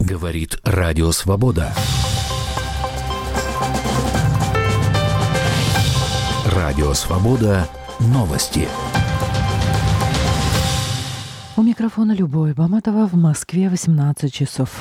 Говорит Радио Свобода. Радио Свобода. Новости. У микрофона Любовь Баматова. В Москве 18 часов.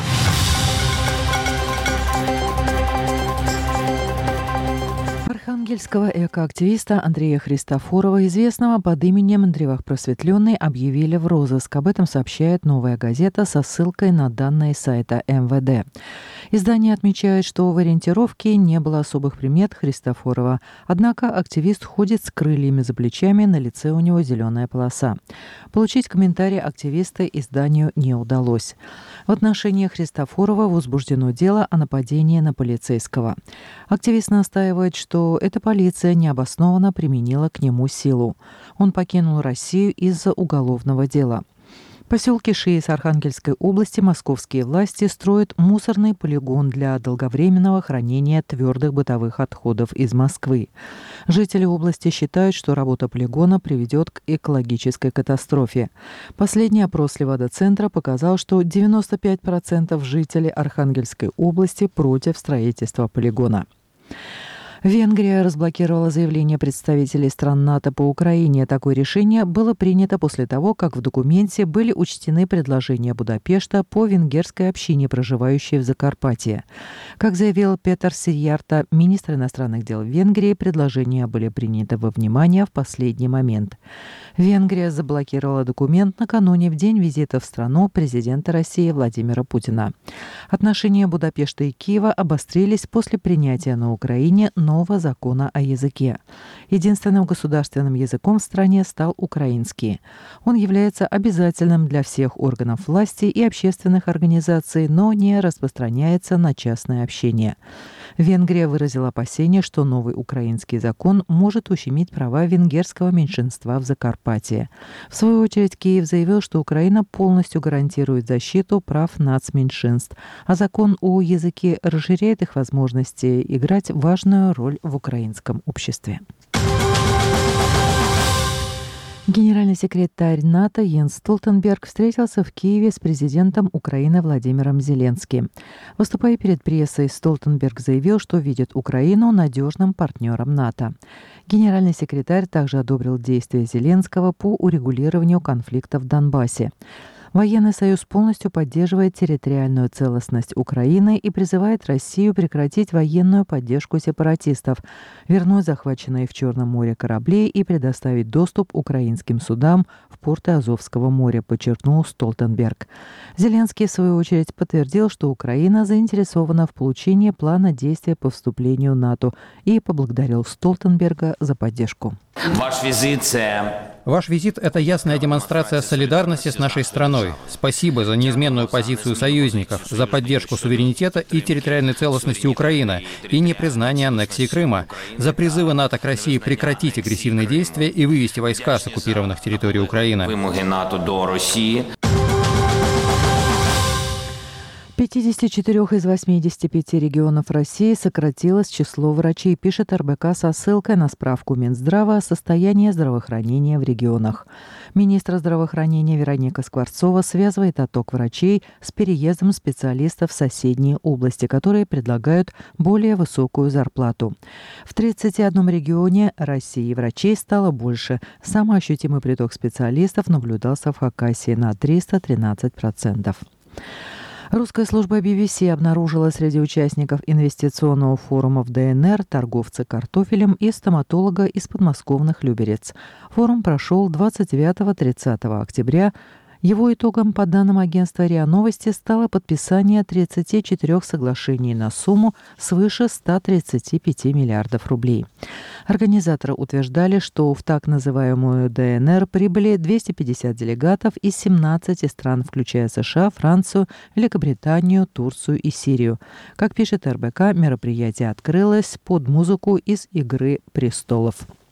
Архангельского экоактивиста Андрея Христофорова, известного под именем Древах Просветленный, объявили в розыск. Об этом сообщает «Новая газета» со ссылкой на данные сайта МВД. Издание отмечает, что в ориентировке не было особых примет Христофорова. Однако активист ходит с крыльями за плечами, на лице у него зеленая полоса. Получить комментарий активиста изданию не удалось. В отношении Христофорова возбуждено дело о нападении на полицейского. Активист настаивает, что эта полиция необоснованно применила к нему силу. Он покинул Россию из-за уголовного дела. В поселке Шиис Архангельской области московские власти строят мусорный полигон для долговременного хранения твердых бытовых отходов из Москвы. Жители области считают, что работа полигона приведет к экологической катастрофе. Последний опрос Левада-центра показал, что 95% жителей Архангельской области против строительства полигона. Венгрия разблокировала заявление представителей стран НАТО по Украине. Такое решение было принято после того, как в документе были учтены предложения Будапешта по венгерской общине, проживающей в Закарпатье. Как заявил Петер Сирьярта, министр иностранных дел Венгрии, предложения были приняты во внимание в последний момент. Венгрия заблокировала документ накануне в день визита в страну президента России Владимира Путина. Отношения Будапешта и Киева обострились после принятия на Украине нового закона о языке. Единственным государственным языком в стране стал украинский. Он является обязательным для всех органов власти и общественных организаций, но не распространяется на частное общение. Венгрия выразила опасение, что новый украинский закон может ущемить права венгерского меньшинства в Закарпатье. В свою очередь, Киев заявил, что Украина полностью гарантирует защиту прав нацменьшинств, а закон о языке расширяет их возможности играть важную роль в украинском обществе. Генеральный секретарь НАТО Йенс Столтенберг встретился в Киеве с президентом Украины Владимиром Зеленским. Выступая перед прессой, Столтенберг заявил, что видит Украину надежным партнером НАТО. Генеральный секретарь также одобрил действия Зеленского по урегулированию конфликта в Донбассе. Военный союз полностью поддерживает территориальную целостность Украины и призывает Россию прекратить военную поддержку сепаратистов, вернуть захваченные в Черном море корабли и предоставить доступ украинским судам в порты Азовского моря, подчеркнул Столтенберг. Зеленский, в свою очередь, подтвердил, что Украина заинтересована в получении плана действия по вступлению в НАТО и поблагодарил Столтенберга за поддержку. Ваш визит – это ясная демонстрация солидарности с нашей страной. Спасибо за неизменную позицию союзников, за поддержку суверенитета и территориальной целостности Украины и непризнание аннексии Крыма, за призывы НАТО к России прекратить агрессивные действия и вывести войска с оккупированных территорий Украины. 54 из 85 регионов России сократилось число врачей, пишет РБК со ссылкой на справку Минздрава о состоянии здравоохранения в регионах. Министр здравоохранения Вероника Скворцова связывает отток врачей с переездом специалистов в соседние области, которые предлагают более высокую зарплату. В 31 регионе России врачей стало больше. Самый ощутимый приток специалистов наблюдался в Хакасии на 313%. Русская служба BBC обнаружила среди участников инвестиционного форума в ДНР торговца картофелем и стоматолога из подмосковных Люберец. Форум прошел 29-30 октября. Его итогом, по данным агентства РИА Новости, стало подписание 34 соглашений на сумму свыше 135 миллиардов рублей. Организаторы утверждали, что в так называемую ДНР прибыли 250 делегатов из 17 стран, включая США, Францию, Великобританию, Турцию и Сирию. Как пишет РБК, мероприятие открылось под музыку из «Игры престолов».